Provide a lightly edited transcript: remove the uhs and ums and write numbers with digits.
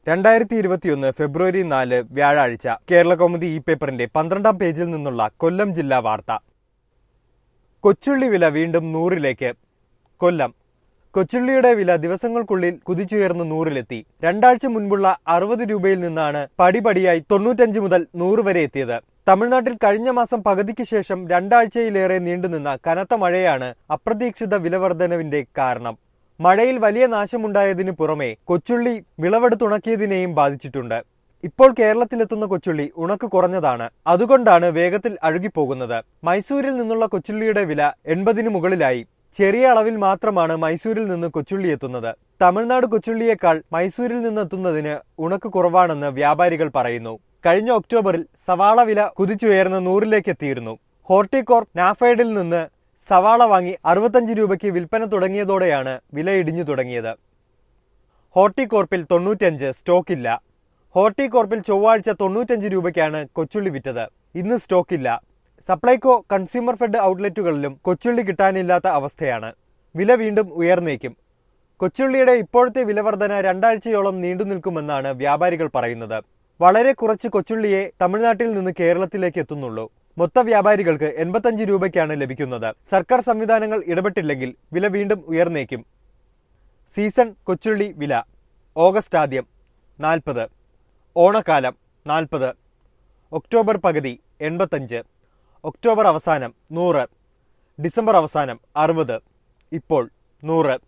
2021 ഫെബ്രുവരി 4 വ്യാഴാഴ്ച കേരളകൗമുദി ഈ പേപ്പറിന്റെ 12-ാം പേജിൽ നിന്നുള്ള കൊല്ലം ജില്ലാ വാർത്ത. കൊച്ചുള്ളി വില വീണ്ടും 100-ലേക്ക്. കൊല്ലം. കൊച്ചുള്ളിയുടെ വില ദിവസങ്ങൾക്കുള്ളിൽ കുതിച്ചുയർന്ന് 100-ലെത്തി. രണ്ടാഴ്ച മുൻപുള്ള 60 രൂപയിൽ നിന്നാണ് പടിപടിയായി 95 മുതൽ 100 വരെ എത്തിയത്. തമിഴ്നാട്ടിൽ കഴിഞ്ഞ മാസം പകുതിക്ക് ശേഷം രണ്ടാഴ്ചയിലേറെ നീണ്ടുനിന്ന കനത്ത മഴയാണ് അപ്രതീക്ഷിത വിലവർധനവിന്റെ കാരണം. മഴയിൽ വലിയ നാശമുണ്ടായതിനു പുറമെ കൊച്ചുള്ളി വിളവെടുത്തുണക്കിയതിനെയും ബാധിച്ചിട്ടുണ്ട്. ഇപ്പോൾ കേരളത്തിലെത്തുന്ന കൊച്ചുള്ളി ഉണക്ക് കുറഞ്ഞതാണ്. അതുകൊണ്ടാണ് വേഗത്തിൽ അഴുകിപ്പോകുന്നത്. മൈസൂരിൽ നിന്നുള്ള കൊച്ചുള്ളിയുടെ വില 80-ന് മുകളിലായി. ചെറിയ അളവിൽ മാത്രമാണ് മൈസൂരിൽ നിന്ന് കൊച്ചുള്ളി എത്തുന്നത്. തമിഴ്നാട് കൊച്ചുള്ളിയേക്കാൾ മൈസൂരിൽ നിന്നെത്തുന്നതിന് ഉണക്ക് കുറവാണെന്ന് വ്യാപാരികൾ പറയുന്നു. കഴിഞ്ഞ ഒക്ടോബറിൽ സവാള വില കുതിച്ചുയർന്ന് 100-ലേക്ക് എത്തിയിരുന്നു. ഹോർട്ടികോർപ്പ് നാഫെഡിൽ നിന്ന് സവാള വാങ്ങി 65 രൂപയ്ക്ക് വിൽപ്പന തുടങ്ങിയതോടെയാണ് വില ഇടിഞ്ഞു തുടങ്ങിയത്. ഹോർട്ടികോർപ്പിൽ 95 സ്റ്റോക്കില്ല. ഹോർട്ടികോർപ്പിൽ ചൊവ്വാഴ്ച 95 രൂപയ്ക്കാണ് കൊച്ചുള്ളി വിറ്റത്. ഇന്ന് സ്റ്റോക്കില്ല. സപ്ലൈകോ കൺസ്യൂമർ ഫെഡ് ഔട്ട്ലെറ്റുകളിലും കൊച്ചുള്ളി കിട്ടാനില്ലാത്ത അവസ്ഥയാണ്. വില വീണ്ടും ഉയർന്നേക്കും. കൊച്ചുള്ളിയുടെ ഇപ്പോഴത്തെ വിലവർധന രണ്ടാഴ്ചയോളം നീണ്ടു നിൽക്കുമെന്നാണ് വ്യാപാരികൾ പറയുന്നത്. വളരെ കുറച്ച് കൊച്ചുള്ളിയെ തമിഴ്നാട്ടിൽ നിന്ന് കേരളത്തിലേക്ക് എത്തുന്നുള്ളൂ. മൊത്ത വ്യാപാരികൾക്ക് 85 രൂപയ്ക്കാണ് ലഭിക്കുന്നത്. സർക്കാർ സംവിധാനങ്ങൾ ഇടപെട്ടില്ലെങ്കിൽ വില വീണ്ടും ഉയർന്നേക്കും. സീസൺ കൊച്ചുള്ളി വില: ഓഗസ്റ്റ് ആദ്യം 40, ഓണക്കാലം 40, ഒക്ടോബർ പകുതി 85, ഒക്ടോബർ അവസാനം 100, ഡിസംബർ അവസാനം 60, ഇപ്പോൾ 100.